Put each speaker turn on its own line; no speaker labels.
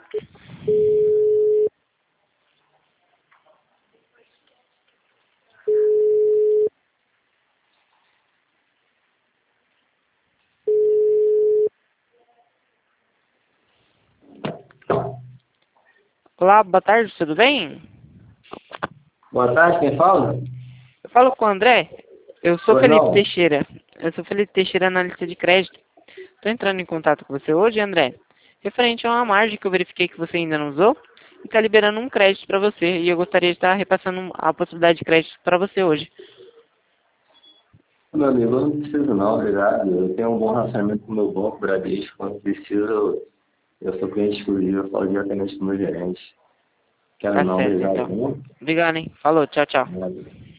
Olá, boa tarde, tudo bem?
Boa tarde, quem fala?
Eu falo com o André. Eu sou
Pois
Felipe
não.
Teixeira. Eu sou Felipe Teixeira, analista de crédito. Estou entrando em contato com você hoje, André, referente a uma margem que eu verifiquei que você ainda não usou e está liberando um crédito para você. E eu gostaria de estar repassando a possibilidade de crédito para você hoje.
Meu amigo, eu não preciso não, obrigado. Eu tenho um bom relacionamento com o meu banco, Bradesco. Quando preciso, eu sou cliente exclusivo, eu falo diretamente com o meu gerente. Quero
Tá
não,
certo,
obrigado.
então.
Viu?
Obrigado, hein? Falou, tchau, tchau.
Obrigado.